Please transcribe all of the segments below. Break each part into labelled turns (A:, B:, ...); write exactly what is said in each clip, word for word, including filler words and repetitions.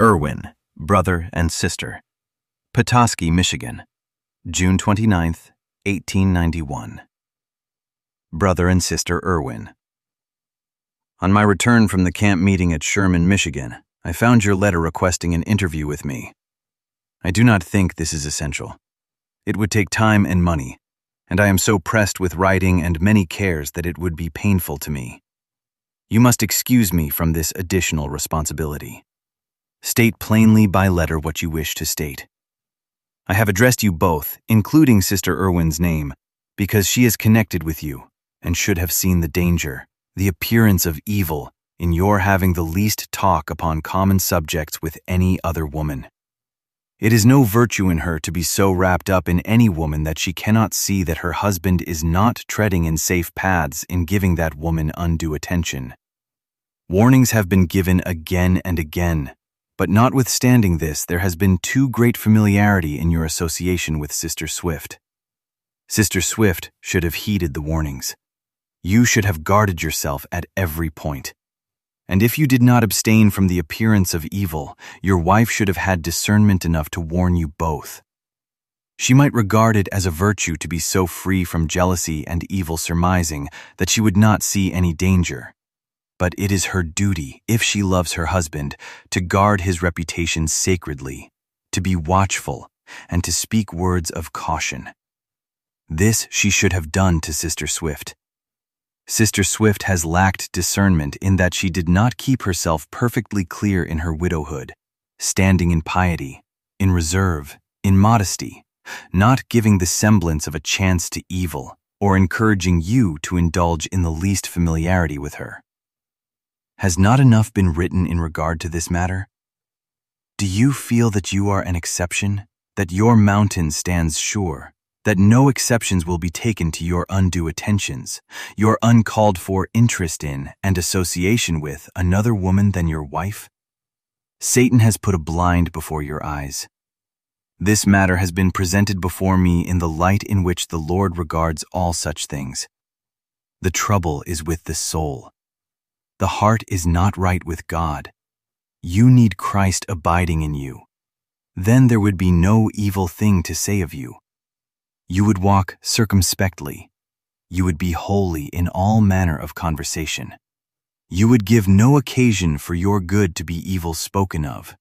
A: Irwin, brother and sister. Petoskey, Michigan, June twenty-ninth, eighteen ninety-one. Brother and Sister Irwin. On my return from the camp meeting at Sherman, Michigan, I found your letter requesting an interview with me. I do not think this is essential. It would take time and money, and I am so pressed with writing and many cares that it would be painful to me. You must excuse me from this additional responsibility. State plainly by letter what you wish to state. I have addressed you both, including Sister Irwin's name, because she is connected with you and should have seen the danger, the appearance of evil, in your having the least talk upon common subjects with any other woman. It is no virtue in her to be so wrapped up in any woman that she cannot see that her husband is not treading in safe paths in giving that woman undue attention. Warnings have been given again and again, but notwithstanding this, there has been too great familiarity in your association with Sister Swift. Sister Swift should have heeded the warnings. You should have guarded yourself at every point. And if you did not abstain from the appearance of evil, your wife should have had discernment enough to warn you both. She might regard it as a virtue to be so free from jealousy and evil surmising that she would not see any danger. But it is her duty, if she loves her husband, to guard his reputation sacredly, to be watchful, and to speak words of caution. This she should have done to Sister Swift. Sister Swift has lacked discernment in that she did not keep herself perfectly clear in her widowhood, standing in piety, in reserve, in modesty, not giving the semblance of a chance to evil, or encouraging you to indulge in the least familiarity with her. Has not enough been written in regard to this matter? Do you feel that you are an exception, that your mountain stands sure, that no exceptions will be taken to your undue attentions, your uncalled-for interest in and association with another woman than your wife? Satan has put a blind before your eyes. This matter has been presented before me in the light in which the Lord regards all such things. The trouble is with the soul. The heart is not right with God. You need Christ abiding in you. Then there would be no evil thing to say of you. You would walk circumspectly. You would be holy in all manner of conversation. You would give no occasion for your good to be evil spoken of.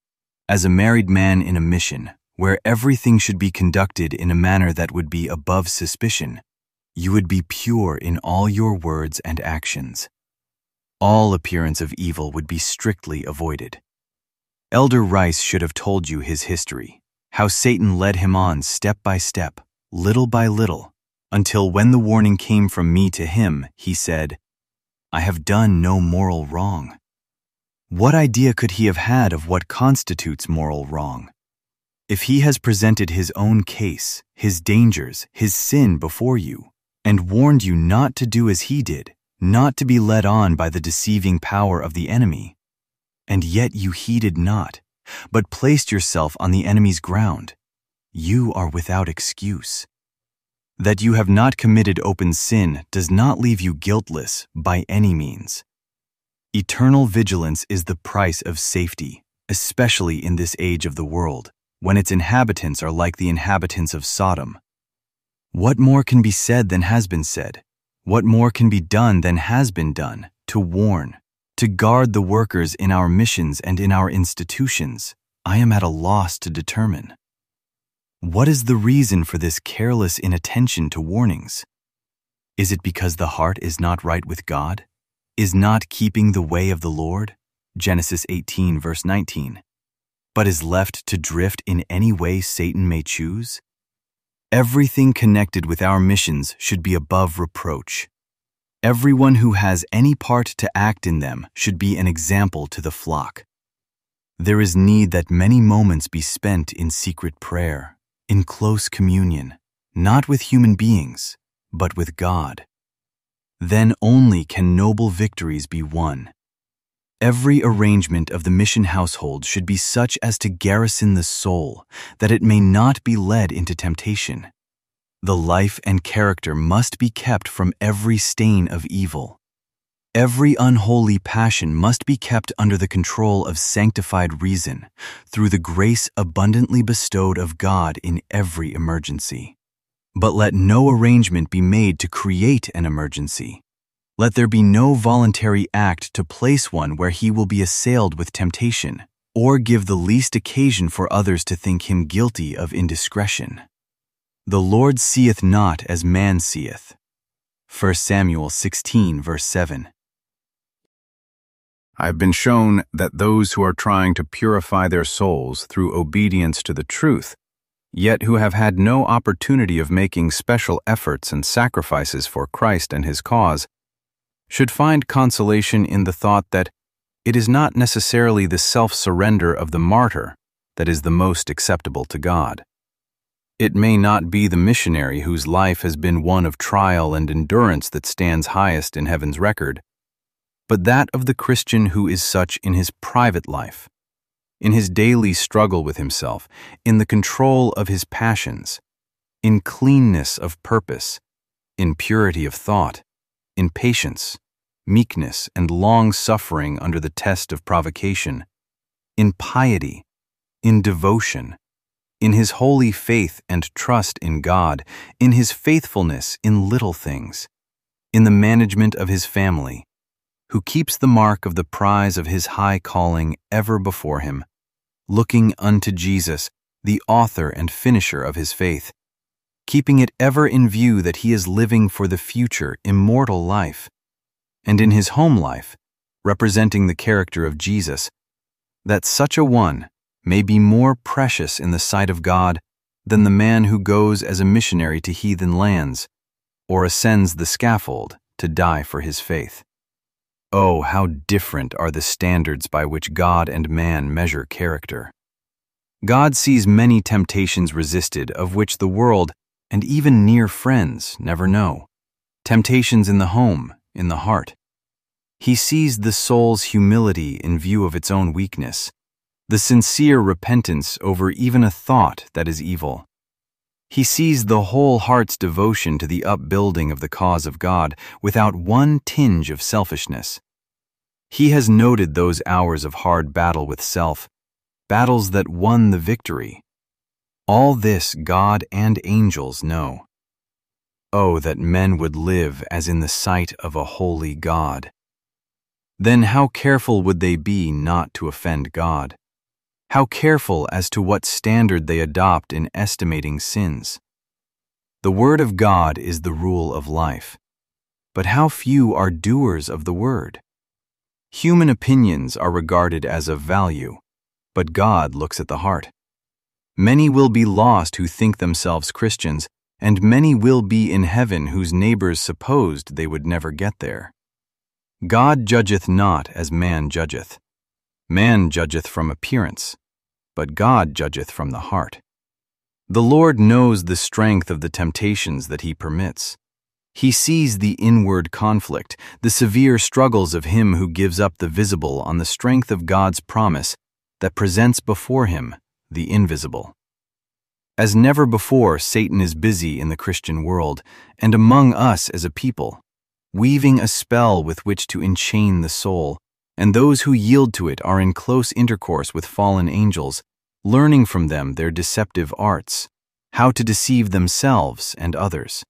A: As a married man in a mission, where everything should be conducted in a manner that would be above suspicion, you would be pure in all your words and actions. All appearance of evil would be strictly avoided. Elder Rice should have told you his history, how Satan led him on step by step, little by little, until when the warning came from me to him, he said, "I have done no moral wrong." What idea could he have had of what constitutes moral wrong? If he has presented his own case, his dangers, his sin before you, and warned you not to do as he did, not to be led on by the deceiving power of the enemy, and yet you heeded not, but placed yourself on the enemy's ground, you are without excuse. That you have not committed open sin does not leave you guiltless by any means. Eternal vigilance is the price of safety, especially in this age of the world, when its inhabitants are like the inhabitants of Sodom. What more can be said than has been said? What more can be done than has been done, to warn, to guard the workers in our missions and in our institutions? I am at a loss to determine. What is the reason for this careless inattention to warnings? Is it because the heart is not right with God, is not keeping the way of the Lord, Genesis eighteen verse nineteen, but is left to drift in any way Satan may choose? Everything connected with our missions should be above reproach. Everyone who has any part to act in them should be an example to the flock. There is need that many moments be spent in secret prayer, in close communion, not with human beings, but with God. Then only can noble victories be won. Every arrangement of the mission household should be such as to garrison the soul, that it may not be led into temptation. The life and character must be kept from every stain of evil. Every unholy passion must be kept under the control of sanctified reason through the grace abundantly bestowed of God in every emergency. But let no arrangement be made to create an emergency. Let there be no voluntary act to place one where he will be assailed with temptation, or give the least occasion for others to think him guilty of indiscretion. The Lord seeth not as man seeth. First Samuel sixteen, verse seven.
B: I have been shown that those who are trying to purify their souls through obedience to the truth, yet who have had no opportunity of making special efforts and sacrifices for Christ and his cause, should find consolation in the thought that it is not necessarily the self-surrender of the martyr that is the most acceptable to God. It may not be the missionary whose life has been one of trial and endurance that stands highest in heaven's record, but that of the Christian who is such in his private life, in his daily struggle with himself, in the control of his passions, in cleanness of purpose, in purity of thought, in patience, meekness, and long-suffering under the test of provocation, in piety, in devotion, in his holy faith and trust in God, in his faithfulness in little things, in the management of his family, who keeps the mark of the prize of his high calling ever before him, looking unto Jesus, the author and finisher of his faith, keeping it ever in view that he is living for the future immortal life, and in his home life, representing the character of Jesus, that such a one may be more precious in the sight of God than the man who goes as a missionary to heathen lands, or ascends the scaffold to die for his faith. Oh, how different are the standards by which God and man measure character. God sees many temptations resisted of which the world and even near friends never know. Temptations in the home, in the heart. He sees the soul's humility in view of its own weakness, the sincere repentance over even a thought that is evil. He sees the whole heart's devotion to the upbuilding of the cause of God without one tinge of selfishness. He has noted those hours of hard battle with self, battles that won the victory. All this God and angels know. Oh, that men would live as in the sight of a holy God. Then how careful would they be not to offend God? How careful as to what standard they adopt in estimating sins. The Word of God is the rule of life, but how few are doers of the Word? Human opinions are regarded as of value, but God looks at the heart. Many will be lost who think themselves Christians, and many will be in heaven whose neighbors supposed they would never get there. God judgeth not as man judgeth. Man judgeth from appearance, but God judgeth from the heart. The Lord knows the strength of the temptations that he permits. He sees the inward conflict, the severe struggles of him who gives up the visible on the strength of God's promise that presents before him the invisible. As never before, Satan is busy in the Christian world and among us as a people, weaving a spell with which to enchain the soul, and those who yield to it are in close intercourse with fallen angels, learning from them their deceptive arts, how to deceive themselves and others.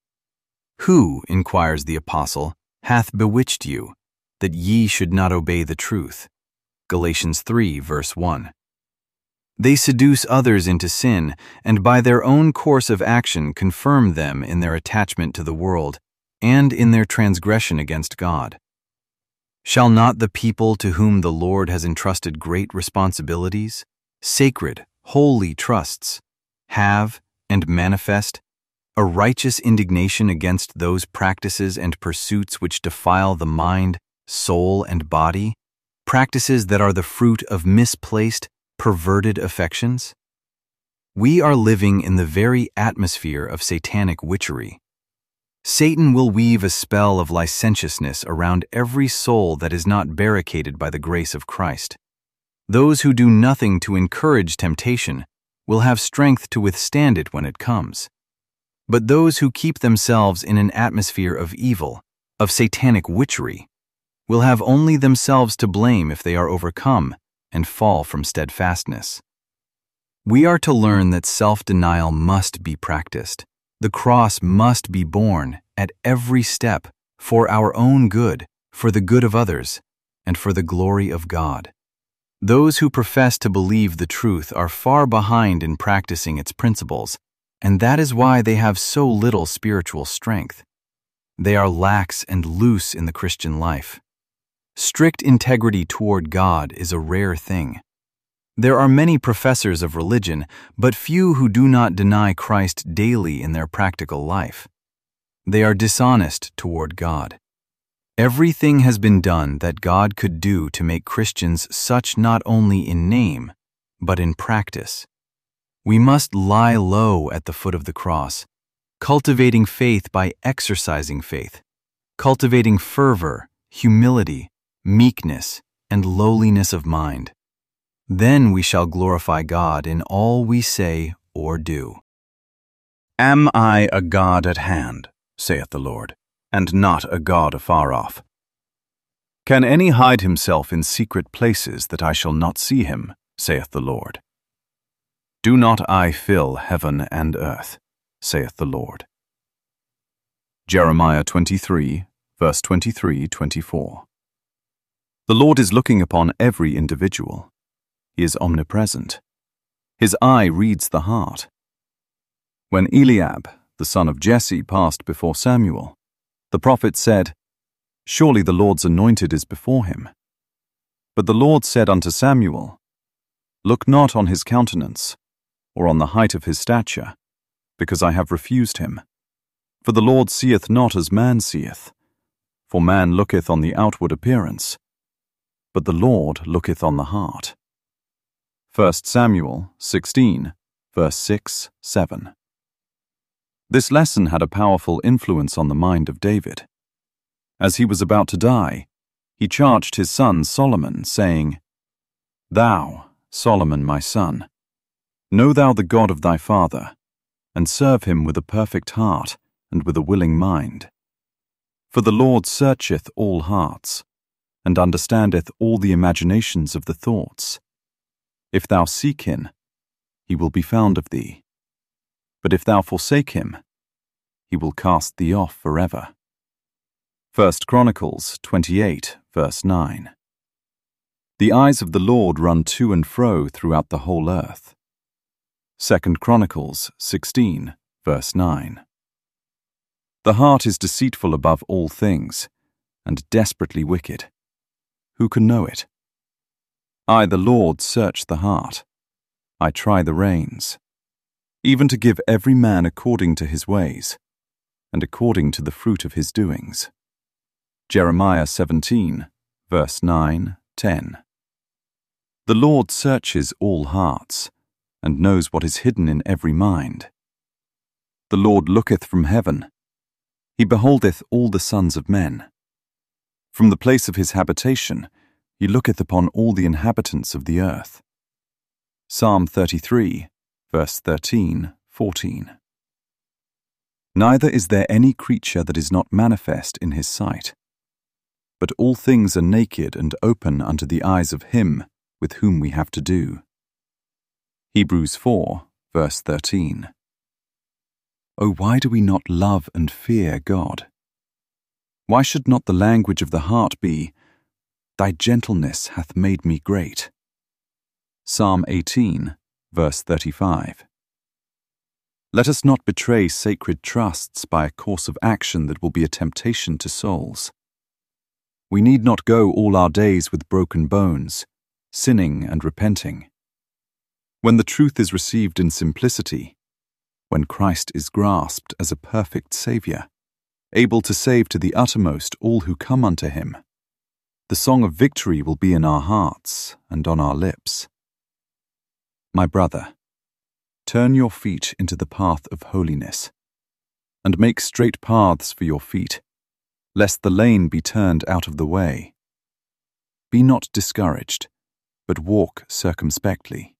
B: Who, inquires the apostle, hath bewitched you, that ye should not obey the truth? Galatians three, verse one. They seduce others into sin, and by their own course of action confirm them in their attachment to the world, and in their transgression against God. Shall not the people to whom the Lord has entrusted great responsibilities, sacred, holy trusts, have and manifest a righteous indignation against those practices and pursuits which defile the mind, soul, and body, practices that are the fruit of misplaced, perverted affections? We are living in the very atmosphere of satanic witchery. Satan will weave a spell of licentiousness around every soul that is not barricaded by the grace of Christ. Those who do nothing to encourage temptation will have strength to withstand it when it comes. But those who keep themselves in an atmosphere of evil, of satanic witchery, will have only themselves to blame if they are overcome and fall from steadfastness. We are to learn that self-denial must be practiced. The cross must be borne at every step for our own good, for the good of others, and for the glory of God. Those who profess to believe the truth are far behind in practicing its principles, and that is why they have so little spiritual strength. They are lax and loose in the Christian life. Strict integrity toward God is a rare thing. There are many professors of religion, but few who do not deny Christ daily in their practical life. They are dishonest toward God. Everything has been done that God could do to make Christians such not only in name, but in practice. We must lie low at the foot of the cross, cultivating faith by exercising faith, cultivating fervor, humility, meekness, and lowliness of mind. Then we shall glorify God in all we say or do.
A: Am I a God at hand, saith the Lord, and not a God afar off? Can any hide himself in secret places that I shall not see him, saith the Lord? Do not I fill heaven and earth, saith the Lord? Jeremiah twenty-three, verse twenty-three to twenty-four. The Lord is looking upon every individual. He is omnipresent. His eye reads the heart. When Eliab, the son of Jesse, passed before Samuel, the prophet said, Surely the Lord's anointed is before him. But the Lord said unto Samuel, Look not on his countenance, or on the height of his stature, because I have refused him. For the Lord seeth not as man seeth, for man looketh on the outward appearance, but the Lord looketh on the heart. First Samuel sixteen, verse six, seven. This lesson had a powerful influence on the mind of David. As he was about to die, he charged his son Solomon, saying, Thou, Solomon my son, know thou the God of thy father, and serve him with a perfect heart and with a willing mind. For the Lord searcheth all hearts, and understandeth all the imaginations of the thoughts. If thou seek him, he will be found of thee. But if thou forsake him, he will cast thee off forever. First Chronicles twenty-eight, verse nine. The eyes of the Lord run to and fro throughout the whole earth. Second Chronicles sixteen, verse nine. The heart is deceitful above all things, and desperately wicked. Who can know it? I, the Lord, search the heart. I try the reins, even to give every man according to his ways, and according to the fruit of his doings. Jeremiah seventeen, verse nine, ten. The Lord searches all hearts, and knows what is hidden in every mind. The Lord looketh from heaven. He beholdeth all the sons of men. From the place of his habitation, he looketh upon all the inhabitants of the earth. Psalm thirty-three, verse thirteen, fourteen. Neither is there any creature that is not manifest in his sight, but all things are naked and open unto the eyes of him with whom we have to do. Hebrews four, verse thirteen. Oh, why do we not love and fear God? Why should not the language of the heart be, Thy gentleness hath made me great? Psalm eighteen, verse thirty-five. Let us not betray sacred trusts by a course of action that will be a temptation to souls. We need not go all our days with broken bones, sinning and repenting. When the truth is received in simplicity, when Christ is grasped as a perfect Saviour, able to save to the uttermost all who come unto him, the song of victory will be in our hearts and on our lips. My brother, turn your feet into the path of holiness, and make straight paths for your feet, lest the lane be turned out of the way. Be not discouraged, but walk circumspectly.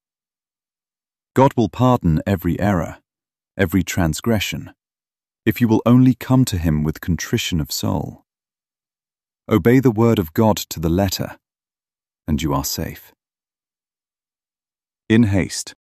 A: God will pardon every error, every transgression, if you will only come to him with contrition of soul.
B: Obey the word of God to the letter, and you are safe. In haste.